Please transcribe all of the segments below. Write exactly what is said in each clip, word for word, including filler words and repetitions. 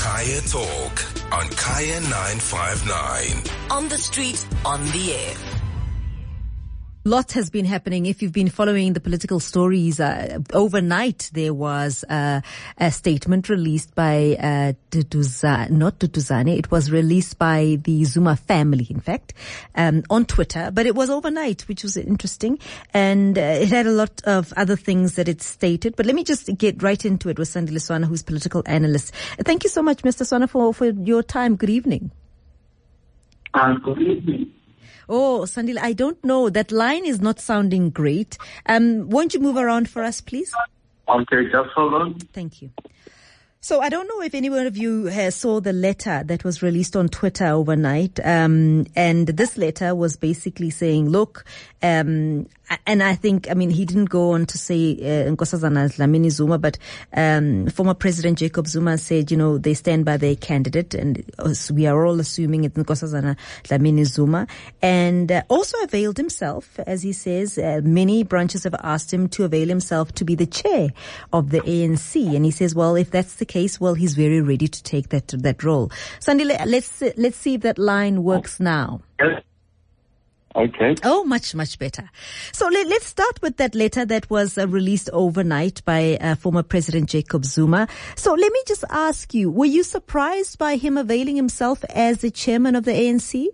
Kaya Talk on Kaya nine five nine. On the street, on the air. Lots has been happening. If you've been following the political stories, uh, overnight there was uh, a statement released by uh, Duduzane, not Duduzane, it was released by the Zuma family, in fact, um, on Twitter. But it was overnight, which was interesting. And uh, it had a lot of other things that it stated. But let me just get right into it with Sandile Swana, who's political analyst. Thank you so much, Mister Swana, for, for your time. Good evening. Uh, good evening. Oh, Sandile, I don't know. That line is not sounding great. Um, won't you move around for us, please? Okay, just hold on. Thank you. So I don't know if any one of you has saw the letter that was released on Twitter overnight. Um, and this letter was basically saying, look, um, and I think, I mean, he didn't go on to say, uh, Nkosazana Dlamini Zuma, but, um, former President Jacob Zuma said, you know, they stand by their candidate, and we are all assuming it's Nkosazana Dlamini Zuma, and uh, also availed himself, as he says, uh, many branches have asked him to avail himself to be the chair of the A N C. And he says, well, if that's the case, well, he's very ready to take that, that role. Sandile, let's, let's see if that line works now. Yes. Okay. Oh, much, much better. So let, let's start with that letter that was uh, released overnight by uh, former President Jacob Zuma. So let me just ask you, were you surprised by him availing himself as the chairman of the A N C?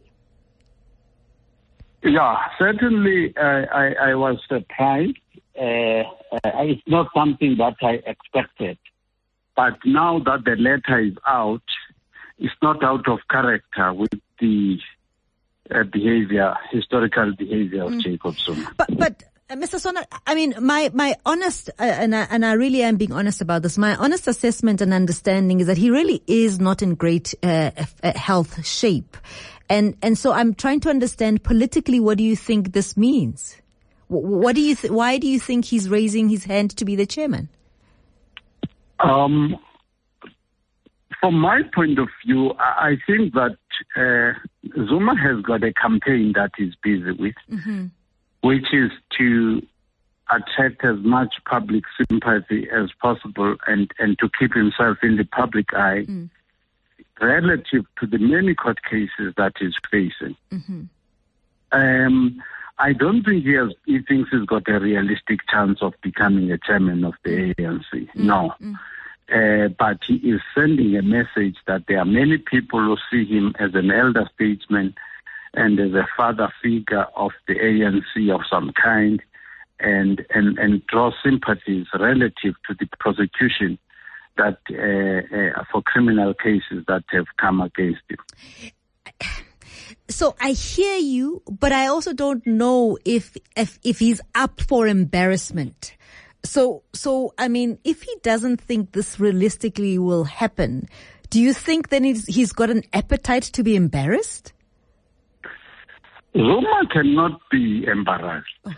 Yeah, certainly uh, I, I was surprised. Uh, uh, it's not something that I expected. But now that the letter is out, it's not out of character with the Uh, behavior, historical behavior of mm. Jacob Zuma. But, but uh, Mister Swana, I mean, my, my honest, uh, and, I, and I really am being honest about this, my honest assessment and understanding is that he really is not in great uh, uh, health shape. And, and so I'm trying to understand politically, what do you think this means? What, what do you, th- why do you think he's raising his hand to be the chairman? Um, from my point of view, I, I think that Uh, Zuma has got a campaign that he's busy with, mm-hmm. which is to attract as much public sympathy as possible and, and to keep himself in the public eye mm. relative to the many court cases that he's facing. Mm-hmm. Um, I don't think he, has, he thinks he's got a realistic chance of becoming a chairman of the A N C. Mm. No. Mm. Uh, but he is sending a message that there are many people who see him as an elder statesman and as a father figure of the A N C of some kind, and and, and draw sympathies relative to the prosecution that uh, uh, for criminal cases that have come against him. So I hear you, but I also don't know if if, if he's up for embarrassment. So, so, I mean, if he doesn't think this realistically will happen, do you think then he's, he's got an appetite to be embarrassed? Zuma cannot be embarrassed. Oh,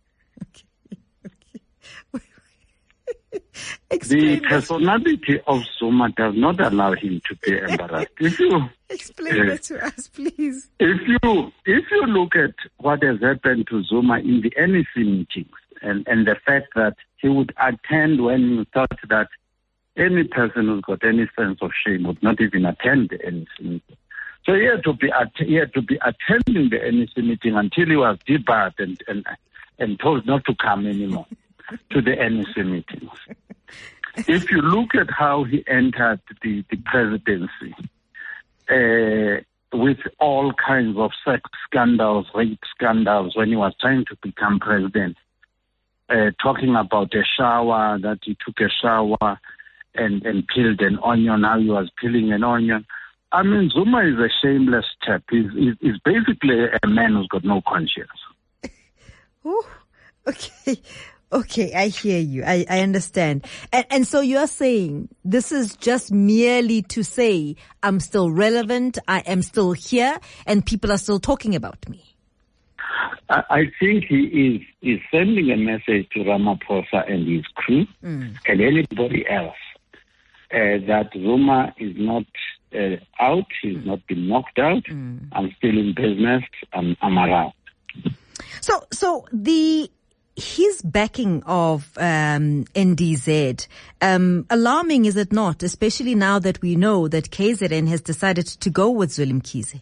okay, okay. The personality of Zuma does not allow him to be embarrassed. If you explain uh, that to us, please. If you, if you look at what has happened to Zuma in the N E C meetings, and, and the fact that he would attend when you thought that any person who's got any sense of shame would not even attend the N E C meeting. So he had to be at, he had to be attending the N E C meeting until he was debarred and, and, and told not to come anymore to the N E C meetings. If you look at how he entered the, the presidency, uh, with all kinds of sex scandals, rape scandals, when he was trying to become president, Uh, talking about a shower, that he took a shower and, and peeled an onion, how he was peeling an onion. I mean, Zuma is a shameless chap. He's, he's, he's basically a man who's got no conscience. Oh, okay. Okay, I hear you. I, I understand. And, and so you're saying this is just merely to say I'm still relevant, I am still here, and people are still talking about me. I think he is, is sending a message to Ramaphosa and his crew mm. and anybody else uh, that Zuma is not uh, out, he's mm. not been knocked out. Mm. I'm still in business. I'm, I'm around. So, so the his backing of um, N D Z, um, alarming, is it not? Especially now that we know that K Z N has decided to go with Zweli Mkhize.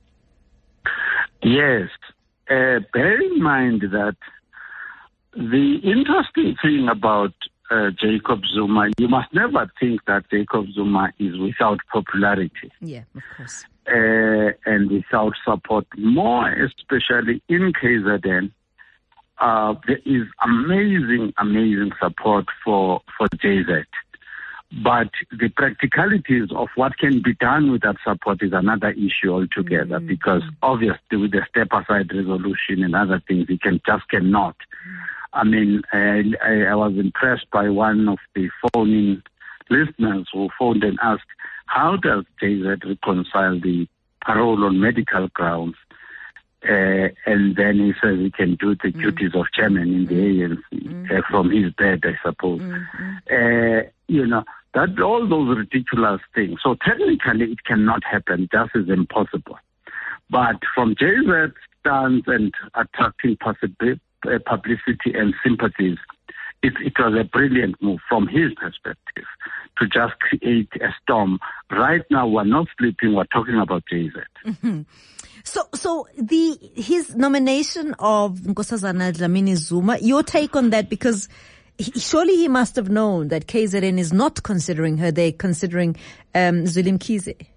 Yes. Uh, bear in mind that the interesting thing about uh, Jacob Zuma, you must never think that Jacob Zuma is without popularity. Yeah, of course. Uh, and without support, more especially in K Z N. Uh, there is amazing, amazing support for, for J Z. But the practicalities of what can be done with that support is another issue altogether, mm-hmm. because obviously with the step-aside resolution and other things, he can just cannot. Mm-hmm. I mean, I, I, I was impressed by one of the phoning listeners who phoned and asked, how does J Z reconcile the parole on medical grounds? Uh, and then he says he can do the mm. duties of chairman in the mm. A N C mm. uh, from his bed, I suppose. Mm. Uh, you know, that all those ridiculous things. So technically it cannot happen, just as impossible. But from J Z's stance and attracting possibly, uh, publicity and sympathies, it, it was a brilliant move from his perspective to just create a storm. Right now we're not sleeping, we're talking about J Z. Mm-hmm. So, so the, his nomination of Nkosazana Dlamini Zuma, your take on that, because he, surely he must have known that K Z N is not considering her, they're considering, um, Zweli Mkhize.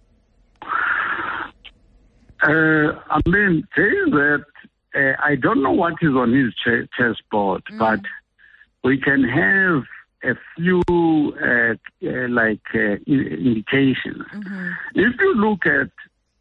Uh, I mean, J Z, uh, I don't know what is on his ch- chessboard, mm. but we can have a few, uh, uh, like, uh, indications. Mm-hmm. If you look at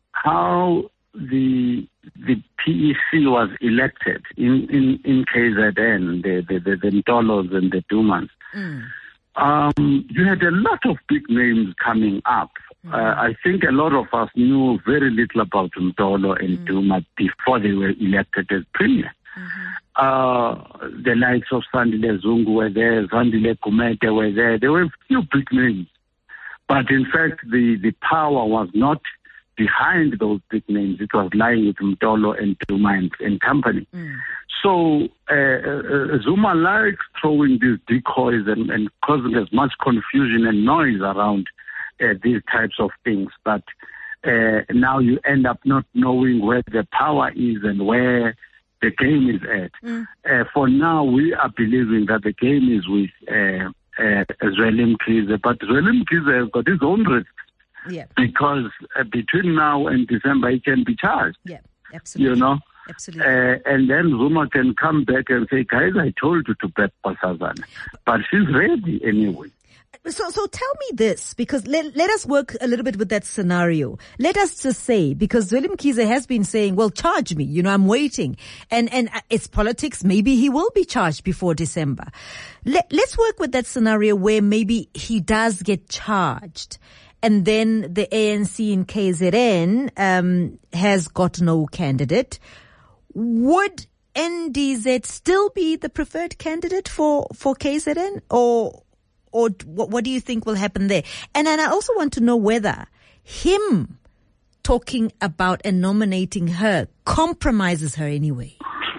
how the the P E C was elected in, in, in K Z N, the, the, the, the Ntolos and the Dumans, mm. um, you had a lot of big names coming up. Mm. Uh, I think a lot of us knew very little about Ntolo and mm. Duma before they were elected as premier. Mm-hmm. Uh, the likes of Sandile Zungu were there, Sandile Kumete were there. There were a few big names. But in fact, the, the power was not behind those big names. It was lying with Mtolo and Duma and, and company. Mm. So uh, uh, Zuma likes throwing these decoys and, and causing as much confusion and noise around uh, these types of things. But uh, now you end up not knowing where the power is and where the game is at. Mm. Uh, for now, we are believing that the game is with uh, uh, Zweli Mkhize, but Zweli Mkhize has got his own risks. Yeah. Because uh, between now and December, he can be charged. Yeah, absolutely. You know? Absolutely. Uh, and then Zuma can come back and say, guys, I told you to bet Nkosazana. But she's ready anyway. So, so tell me this, because let, let us work a little bit with that scenario. Let us just say, because Zweli Mkhize has been saying, well, charge me, you know, I'm waiting. And, and it's politics. Maybe he will be charged before December. Let, let's work with that scenario where maybe he does get charged. And then the A N C in K Z N, um, has got no candidate. Would N D Z still be the preferred candidate for, for K Z N? Or, or what, what do you think will happen there? And then I also want to know whether him talking about and nominating her compromises her anyway.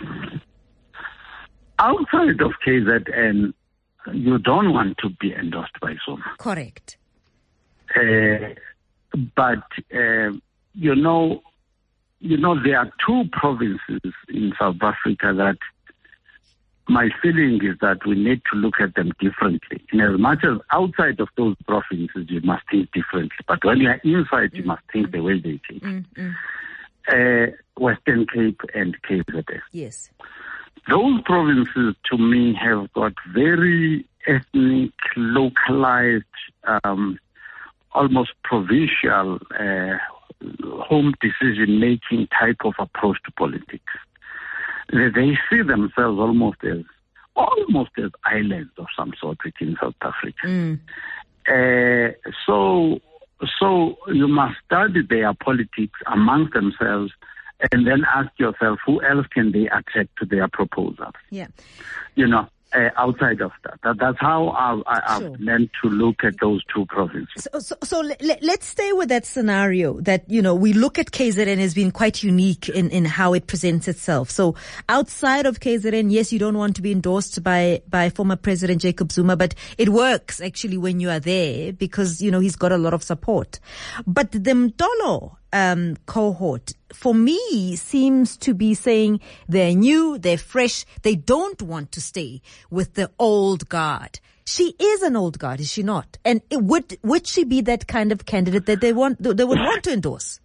Outside of K Z N, you don't want to be endorsed by Zuma. Correct. Uh, but, uh, you know, you know, there are two provinces in South Africa that my feeling is that we need to look at them differently. In as much as outside of those provinces, you must think differently. But when you are inside, you must think the way they think. Mm-hmm. Uh, Western Cape and K Z N. Yes. Those provinces, to me, have got very ethnic, localized, um, almost provincial, uh, home decision-making type of approach to politics. They, they see themselves almost as almost as islands of some sort within South Africa. Mm. Uh, so, so you must study their politics amongst themselves, and then ask yourself, who else can they attract to their proposals? Yeah, you know. Uh, outside of that. that. That's how I've, I've sure. learned to look at those two provinces. So, so, so let, let's stay with that scenario that, you know, we look at K Z N as being quite unique in, in how it presents itself. So outside of K Z N, yes, you don't want to be endorsed by, by former President Jacob Zuma, but it works actually when you are there because, you know, he's got a lot of support. But the Mdolo Um, cohort, for me, seems to be saying they're new, they're fresh, they don't want to stay with the old guard. She is an old guard, is she not? And it would would she be that kind of candidate that they want they would want to endorse?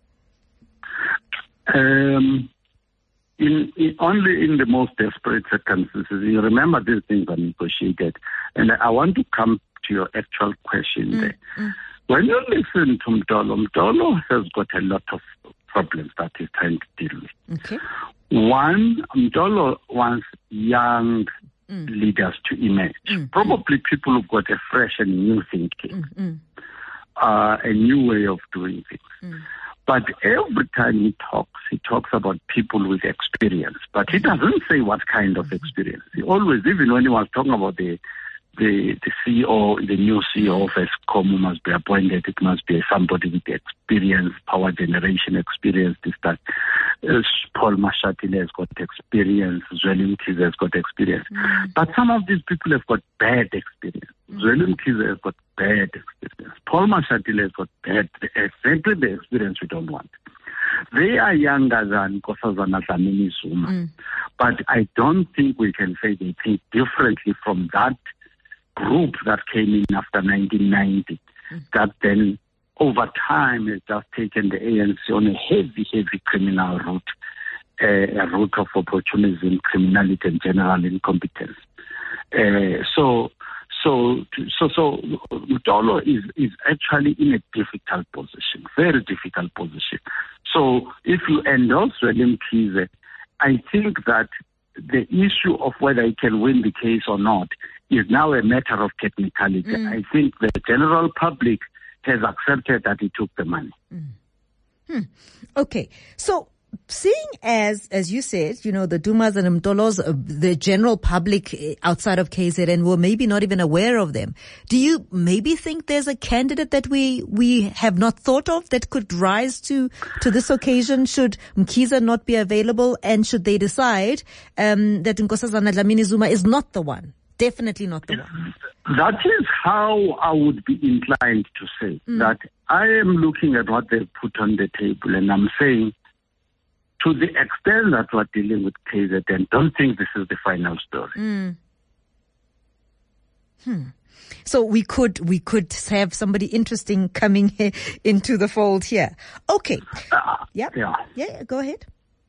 Um, in, in only in the most desperate circumstances. You remember these things are negotiated, and I want to come to your actual question mm, there. Mm. When you listen to Mdolo, Mdolo has got a lot of problems that he's trying to deal with. Okay. One, Mdolo wants young mm. leaders to emerge. Mm. Probably people who've got a fresh and new thinking, mm. uh, a new way of doing things. Mm. But every time he talks, he talks about people with experience. But he doesn't say what kind of experience. He always, even when he was talking about the The, the C E O, the new C E O of Eskom who must be appointed, it must be somebody with experience, power generation experience, this, that. Uh, Paul Mashatile has got experience, Zweli Mkhize has got experience. Mm. But some of these people have got bad experience. Mm. Zweli Mkhize has got bad experience. Paul Mashatile has got bad, exactly the experience we don't want. They are younger than Nkosazana Dlamini Zuma. Mm. But I don't think we can say they think differently from that group that came in after nineteen ninety, mm. that then over time has just taken the A N C on a heavy, heavy criminal route, uh, a route of opportunism, criminality, and general incompetence. Uh, so, so, so, so, Mdolo is is actually in a difficult position, very difficult position. So, if you endorse Zweli Mkhize, I think that the issue of whether he can win the case or not is now a matter of technicality. Mm. I think the general public has accepted that he took the money. Mm. Hmm. Okay. So, seeing as, as you said, you know, the Dumas and Mdolos, uh, the general public outside of K Z N were maybe not even aware of them. Do you maybe think there's a candidate that we, we have not thought of that could rise to, to this occasion should Mkhize not be available and should they decide, um, that Nkosazana Dlamini Zuma is not the one? Definitely not the one. That is how I would be inclined to say mm. that I am looking at what they put on the table and I'm saying, to the extent that we're dealing with K Z N, don't think this is the final story. Mm. Hmm. So we could we could have somebody interesting coming into the fold here. Okay. Uh, yeah. yeah. Yeah. Go ahead.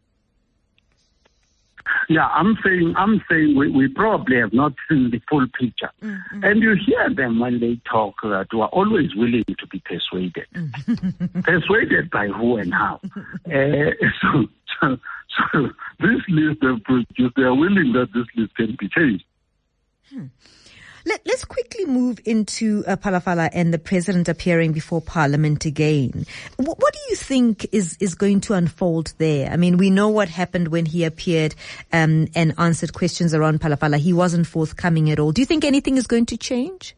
Yeah, I'm saying I'm saying we, we probably have not seen the full picture. Mm-hmm. And you hear them when they talk that we are always willing to be persuaded. Mm-hmm. Persuaded by who and how. uh, so, so, so this list they produced, they are willing that this list can be changed. Hmm. Let, let's quickly move into uh, Phalaphala and the president appearing before Parliament again. W- what do you think is, is going to unfold there? I mean, we know what happened when he appeared um, and answered questions around Phalaphala. He wasn't forthcoming at all. Do you think anything is going to change?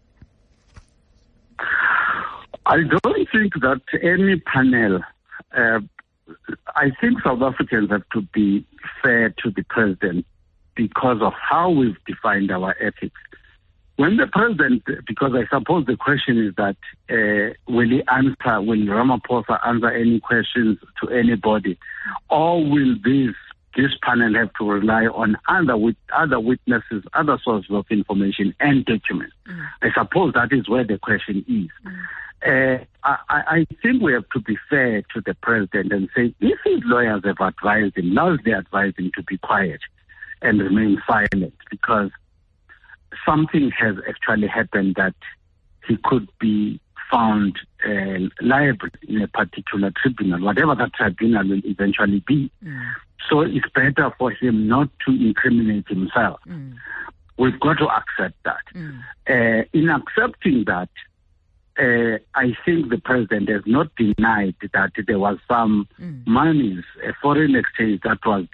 I don't think that any panel, uh, I think South Africans have to be fair to the president because of how we've defined our ethics. When the president, because I suppose the question is that, uh, will he answer, will Ramaphosa answer any questions to anybody, or will this this panel have to rely on other with other witnesses, other sources of information and documents? Mm. I suppose that is where the question is. Mm. Uh, I, I think we have to be fair to the president and say, if his lawyers have advised him, now they advise him to be quiet and remain silent, because something has actually happened that he could be found uh, liable in a particular tribunal, whatever that tribunal will eventually be. Mm. So it's better for him not to incriminate himself. Mm. We've got to accept that. Mm. Uh, in accepting that, uh, I think the president has not denied that there was some mm. monies, a foreign exchange that was there,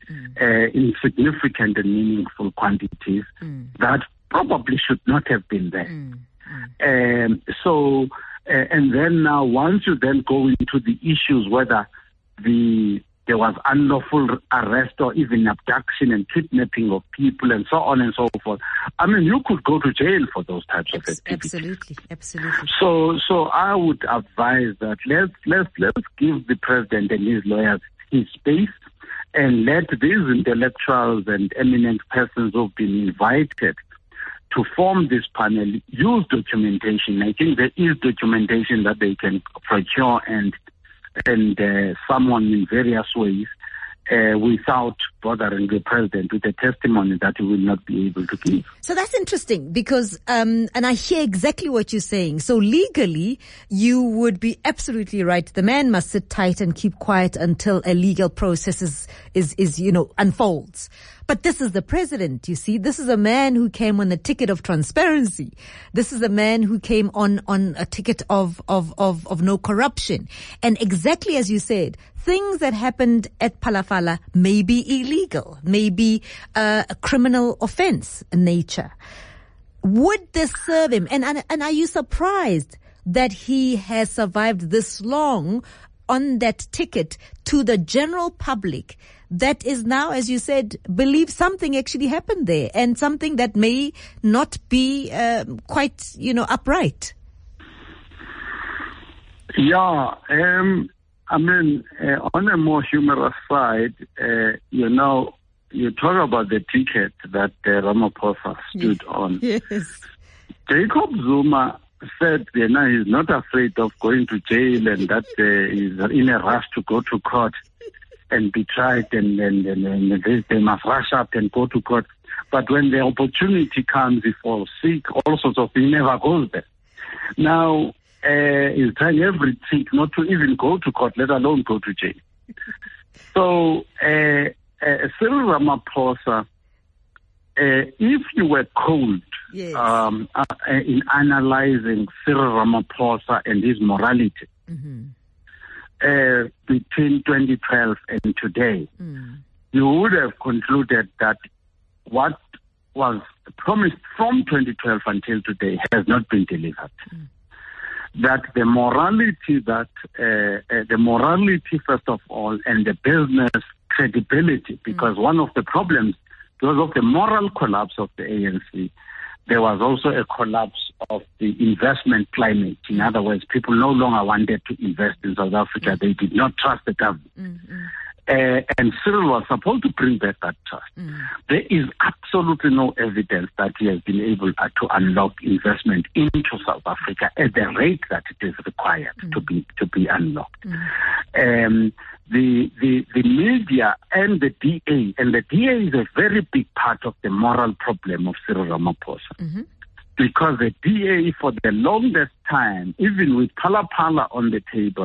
mm. uh, in significant and meaningful quantities mm. that probably should not have been there. Mm. Mm. Um, so, uh, and then now once you then go into the issues whether the there was unlawful arrest or even abduction and kidnapping of people and so on and so forth. I mean, you could go to jail for those types of activities. Absolutely, absolutely. So, so I would advise that let's let's let's give the president and his lawyers his space, and let these intellectuals and eminent persons who've been invited to form this panel use documentation. I think there is documentation that they can procure and. and uh, someone in various ways uh, without bothering the president with a testimony that he will not be able to give. So that's interesting because, um, and I hear exactly what you're saying. So legally, you would be absolutely right. The man must sit tight and keep quiet until a legal process is, is, is, you know, unfolds. But this is the president, you see. This is a man who came on a ticket of transparency. This is a man who came on, on a ticket of, of, of, of no corruption. And exactly as you said, things that happened at Phalaphala may be illegal, may be uh, a criminal offense in nature. Would this serve him? And, and, and are you surprised that he has survived this long on that ticket to the general public that is now, as you said, believe something actually happened there and something that may not be uh, quite, you know, upright? Yeah, um, I mean, uh, on a more humorous side, uh, you know, you talk about the ticket that uh, Ramaphosa stood yes. on. Yes. Jacob Zuma said, you know, he's not afraid of going to jail and that uh, he's in a rush to go to court and be tried and, and, and, and they, they must rush up and go to court. But when the opportunity comes, he falls sick, all sorts of things, he never goes there. Now, uh, he's trying every trick not to even go to court, let alone go to jail. So, uh, uh, Cyril Ramaphosa, uh, if you were cold yes. um, uh, in analyzing Cyril Ramaphosa and his morality, mm-hmm. Uh, between twenty twelve and today, mm. you would have concluded that what was promised from twenty twelve until today has not been delivered. Mm. That the morality that, uh, uh, the morality first of all, and the business credibility, because mm. one of the problems, because of the moral collapse of the A N C, there was also a collapse of the investment climate. In other words, people no longer wanted to invest in South Africa. They did not trust the government. Mm-hmm. Uh, and Cyril was supposed to bring back that trust. Mm. There is absolutely no evidence that he has been able uh, to unlock investment into South Africa at the rate that it is required mm. to be to be unlocked. Mm. Um, the the the media and the D A, and the D A is a very big part of the moral problem of Cyril Ramaphosa. Mm-hmm. Because the D A, for the longest time, even with Phalaphala on the table,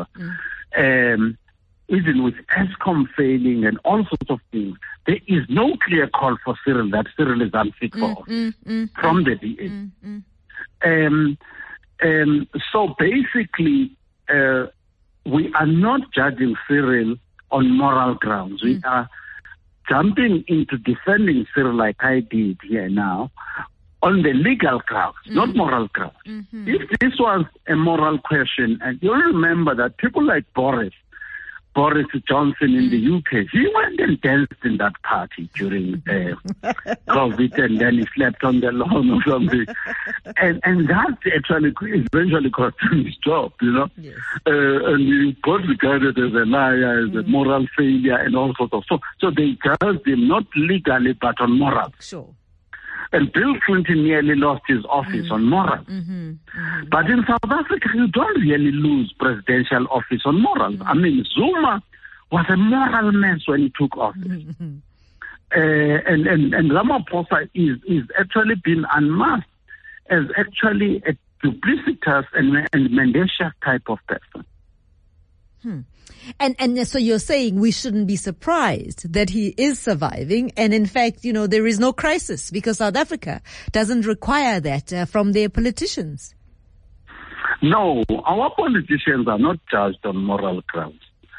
mm. um, even with Eskom failing and all sorts of things, there is no clear call for Cyril that Cyril is unfit for office mm, mm, mm, from the D A. Mm, mm. Um, um, so basically, uh, we are not judging Cyril on moral grounds. Mm. We are jumping into defending Cyril like I did here now on the legal grounds, mm. not moral grounds. Mm-hmm. If this was a moral question, and you'll remember that people like Boris, Boris Johnson in mm. the U K, he went and danced in that party during uh, COVID, and then he slept on the lawn or something. and and that actually eventually cost him his job, you know. Yes. Uh, and he got regarded as a liar, as mm. a moral failure, and all sorts of so. So they judged him not legally but on moral. Sure. And Bill Clinton nearly lost his office mm. on moral. Mm-hmm. Mm-hmm. But in South Africa, you don't really lose presidential office on moral. Mm-hmm. I mean, Zuma was a moral mess when he took office. Mm-hmm. Uh, and, and, and Ramaphosa is, is actually been unmasked as actually a duplicitous and, and mendacious type of person. Hmm. And and so you're saying we shouldn't be surprised that he is surviving, and in fact, you know, there is no crisis because South Africa doesn't require that uh, from their politicians. No, our politicians are not judged on moral grounds.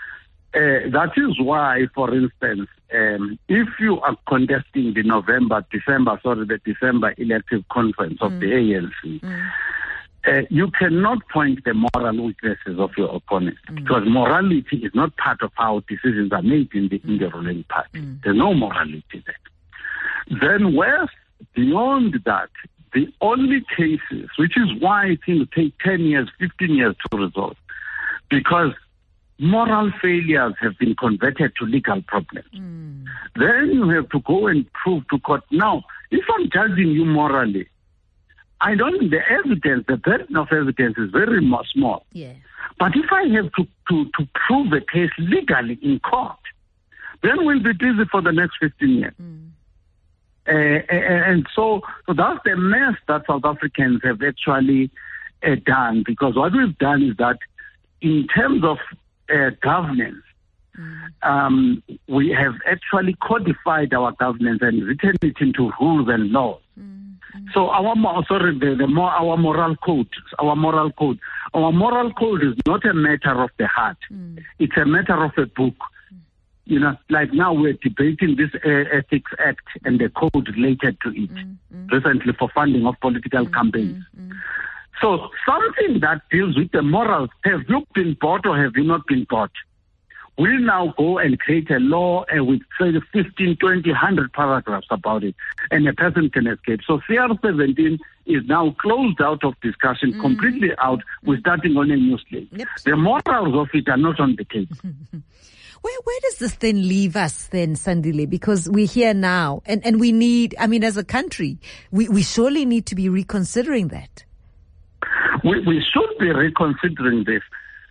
Uh, that is why, for instance, um, if you are contesting the November, December, sorry, the December elective conference of mm. the A N C, mm. uh, you cannot point the moral weaknesses of your opponent mm. because morality is not part of how decisions are made in the, mm. in the ruling party. Mm. There's no morality there. Then, whereas beyond that, the only cases, which is why things take ten years, fifteen years to resolve, because moral failures have been converted to legal problems. Mm. Then you have to go and prove to court. Now, if I'm judging you morally, I don't, the evidence, the burden of evidence is very much small. Yeah. But if I have to, to, to prove a case legally in court, then we'll be busy for the next fifteen years. Mm. Uh, and so, so that's the mess that South Africans have actually uh, done, because what we've done is that in terms of uh, governance, mm. um, we have actually codified our governance and written it into rules and laws. Mm. Mm. So our sorry, the, the more our moral code, our moral code, our moral code is not a matter of the heart; mm. it's a matter of a book. You know, like now we're debating this uh, Ethics Act and the code related to it mm, mm. recently for funding of political mm, campaigns. Mm, mm. So something that deals with the morals, have you been bought or have you not been bought? We'll now go and create a law uh, with say fifteen, twenty, one hundred paragraphs about it, and a person can escape. So C R seventeen is now closed out of discussion, mm. completely out. We're starting on a new slate. Yep. The morals of it are not on the table. Where where does this then leave us then, Sandile? Because we're here now and, and we need, I mean, as a country, we, we surely need to be reconsidering that. We, we should be reconsidering this.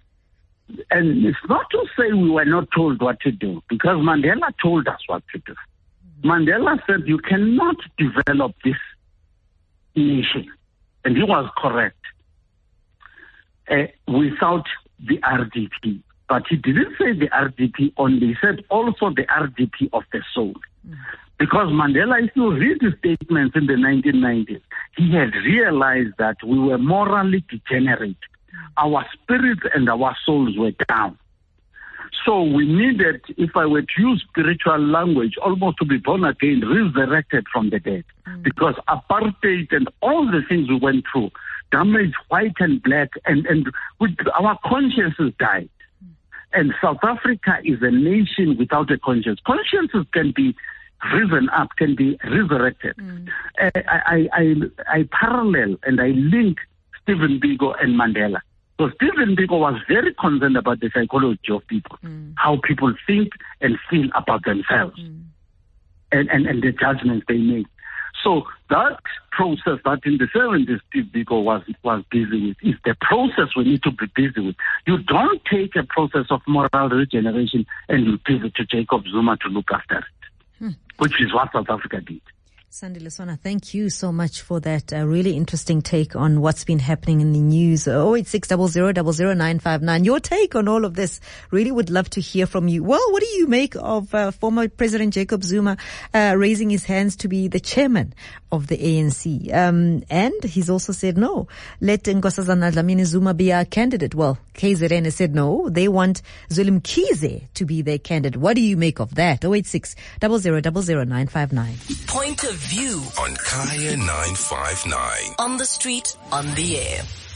And it's not to say we were not told what to do, because Mandela told us what to do. Mm-hmm. Mandela said you cannot develop this nation, and he was correct, uh, without the R D P. But he didn't say the R D P only. He said also the R D P of the soul. Mm. Because Mandela, if you read his statements in the nineteen nineties, he had realized that we were morally degenerate. Mm. Our spirits and our souls were down. So we needed, if I were to use spiritual language, almost to be born again, resurrected from the dead. Mm. Because apartheid and all the things we went through damaged white and black, and, and with our consciences died. And South Africa is a nation without a conscience. Consciences can be risen up, can be resurrected. Mm. Uh, I, I, I, I parallel and I link Stephen Biko and Mandela. So Stephen Biko was very concerned about the psychology of people, mm. how people think and feel about themselves, mm. and, and, and the judgments they make. So that process that in the seventies Steve Biko was was busy with is the process we need to be busy with. You don't take a process of moral regeneration and you give it to Jacob Zuma to look after it, hmm. which is what South Africa did. Sandile Swana, thank you so much for that uh, really interesting take on what's been happening in the news. oh eight six zero zero zero zero nine five nine. Your take on all of this. Really would love to hear from you. Well, what do you make of uh, former President Jacob Zuma uh, raising his hands to be the chairman of the A N C? Um, and he's also said, no, let Nkosazana Dlamini Zuma be our candidate. Well, K Z N has said no, they want Zweli Mkhize to be their candidate. What do you make of that? oh eight six zero zero zero zero nine five nine. Point of view on Kaya nine five nine. On the street, on the air.